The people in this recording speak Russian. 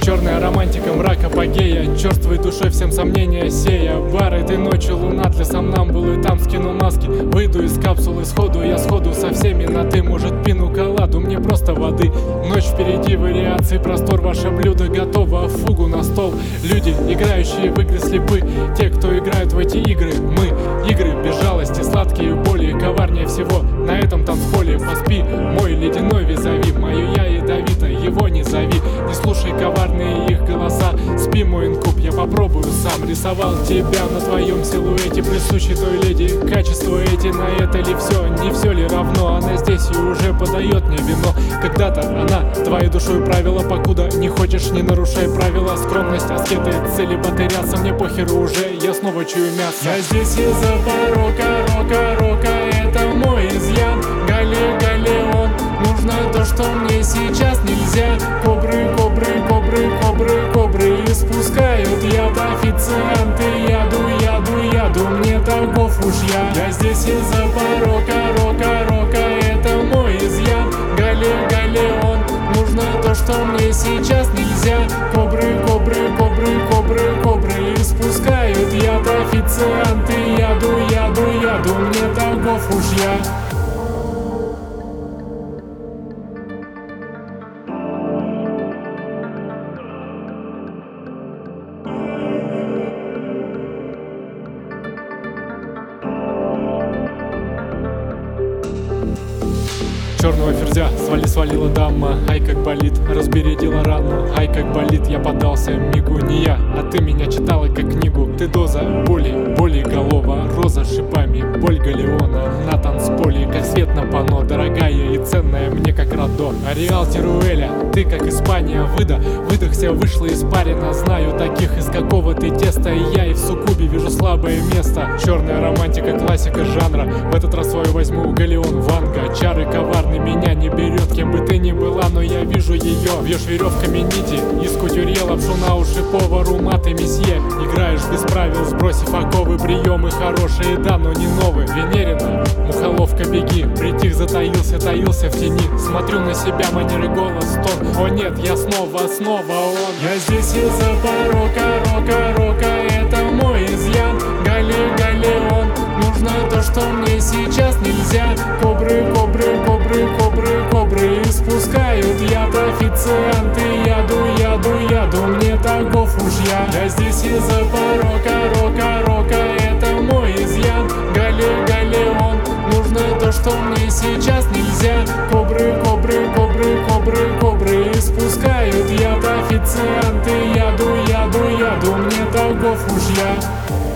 Черная романтика, мрак апогея, черствой душой всем сомнения сея. Бар этой ночью луна для сомнамбулы, там скину маски, выйду из капсулы сходу. Я сходу со всеми на ты, может пину коладу, мне просто воды. Ночь впереди, вариации, простор, ваше блюдо готово, фугу на стол. Люди, играющие в игры, слепы, те, кто играют в эти игры. Мы, игры без жалости, сладкие боли, коварнее всего на этом танцполе. Поспи, мой ледяной визави, мою я ядовито, его не зови. Не слушай коварные их голоса, спи, мой инкуб, я попробую сам. Рисовал тебя на твоем силуэте, присущий той леди. Качество эти, на это ли все, не все ли равно? Она здесь и уже подает мне вино. Когда-то она твоей душой правила, покуда не хочешь, не нарушай правила. Скромность, аскеты, цели батырятся, мне похеру уже, я снова чую мясо. Я здесь из-за порока, рока, это мой изъян. Галеон, нужно то, что мне сейчас нельзя. Кобры испускают яд. Официанты, яду, мне таков уж я. Я здесь из-за порока, рока, это мой изъян. Галеон, нужно то, что мне сейчас нельзя. Кобры испускают яд. Официанты, яду, мне таков уж я. Черного ферзя свалила дама. Ай, как болит, разбередила рану. Ай, как болит, я поддался мигу. Не я, а ты меня читала как книгу. Ты доза боли голова. Роза шипами, боль галеона. На танцполе, как свет на панно. Дорогая и ценная мне, как Радо. Ареал Теруэля, ты как Испания. Выдохся, вышла испарина. Знаю таких, из какого ты теста. И я и в суккубе вижу слабое место. Черная романтика, классика жанра. В этот раз свою возьму Галеон Ванга. Чары коварны, меня не берет, кем бы ты ни была, но я вижу ее. Вьешь веревками нити, из кутюрье лапшу на уши повару, маты месье. Играешь без правил, сбросив оковы, приемы хорошие, да, но не новые. Венерина, мухоловка, беги, притих, затаился в тени. Смотрю на себя, манеры, голос, тон. О нет, я снова он. Я здесь из-за порока, это мой изъян. Галеон, нужно то, что мне сейчас нельзя. Кобры испускают яд. Официанты, яду, мне таков уж я. Я здесь из-за порока, это мой изъян. Галеон, нужно то, что мне сейчас нельзя. Кобры испускают яд. Официанты, яду, мне таков уж я.